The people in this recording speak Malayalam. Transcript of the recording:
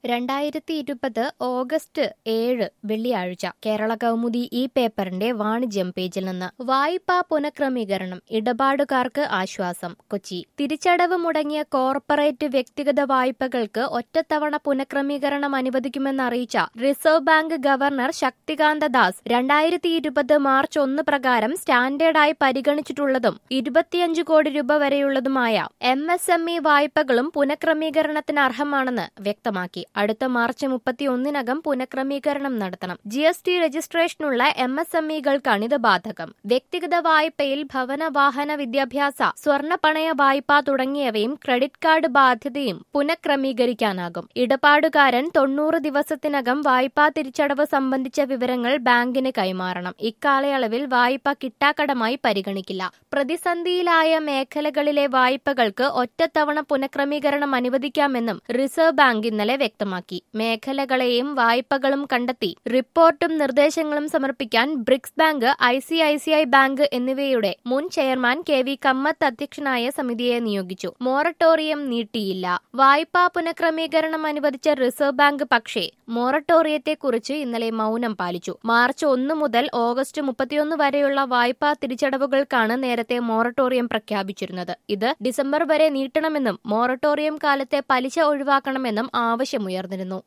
2020 ഓഗസ്റ്റ് 7 വെള്ളിയാഴ്ച കേരള കൗമുദി ഈ പേപ്പറിന്റെ വാണിജ്യം പേജിൽ നിന്ന് വായ്പാ പുനഃക്രമീകരണം ഇടപാടുകാർക്ക് ആശ്വാസം കൊച്ചി തിരിച്ചടവ് മുടങ്ങിയ കോർപ്പറേറ്റ് വ്യക്തിഗത വായ്പകൾക്ക് ഒറ്റത്തവണ പുനഃക്രമീകരണം അനുവദിക്കുമെന്നറിയിച്ച reserve bank governor Shaktikanta Das 2020 March 1 പ്രകാരം സ്റ്റാൻഡേർഡായി പരിഗണിച്ചിട്ടുള്ളതും 25 കോടി രൂപ വരെയുള്ളതുമായ MSME വായ്പകളും പുനഃക്രമീകരണത്തിന് അർഹമാണെന്ന് വ്യക്തമാക്കി. അടുത്ത മാർച്ച് 31-നകം പുനഃക്രമീകരണം നടത്തണം. GST രജിസ്ട്രേഷനുള്ള MSMEകൾക്കാണ് ഇത് ബാധകം. വ്യക്തിഗത വായ്പയിൽ ഭവന വാഹന വിദ്യാഭ്യാസ സ്വർണ്ണ പണയ വായ്പ തുടങ്ങിയവയും ക്രെഡിറ്റ് കാർഡ് ബാധ്യതയും പുനഃക്രമീകരിക്കാനാകും. ഇടപാടുകാരൻ 90 ദിവസത്തിനകം വായ്പാ തിരിച്ചടവ് സംബന്ധിച്ച വിവരങ്ങൾ ബാങ്കിന് കൈമാറണം. ഇക്കാലയളവിൽ വായ്പ കിട്ടാക്കടമായി പരിഗണിക്കില്ല. പ്രതിസന്ധിയിലായ മേഖലകളിലെ വായ്പകൾക്ക് ഒറ്റത്തവണ പുനഃക്രമീകരണം അനുവദിക്കാമെന്നും റിസർവ് ബാങ്ക് ഇന്നലെ വ്യക്തമാക്കി. മേഖലകളെയും വായ്പകളും കണ്ടെത്തി റിപ്പോർട്ടും നിർദ്ദേശങ്ങളും സമർപ്പിക്കാൻ ബ്രിക്സ് ബാങ്ക്, ICICI ബാങ്ക് എന്നിവയുടെ മുൻ ചെയർമാൻ KV കമ്മത്ത് അധ്യക്ഷനായ സമിതിയെ നിയോഗിച്ചു. മൊറട്ടോറിയം നീട്ടിയില്ല. വായ്പാ പുനഃക്രമീകരണം അനുവദിച്ച റിസർവ് ബാങ്ക് പക്ഷേ മൊറട്ടോറിയത്തെക്കുറിച്ച് ഇന്നലെ മൗനം പാലിച്ചു. മാർച്ച് 1 മുതൽ ഓഗസ്റ്റ് 31 വരെയുള്ള വായ്പാ തിരിച്ചടവുകൾക്കാണ് നേരത്തെ മൊറട്ടോറിയം പ്രഖ്യാപിച്ചിരുന്നത്. ഇത് ഡിസംബർ വരെ നീട്ടണമെന്നും മൊറട്ടോറിയം കാലത്തെ പലിശ ഒഴിവാക്കണമെന്നും ആവശ്യമുയർന്നിരുന്നു.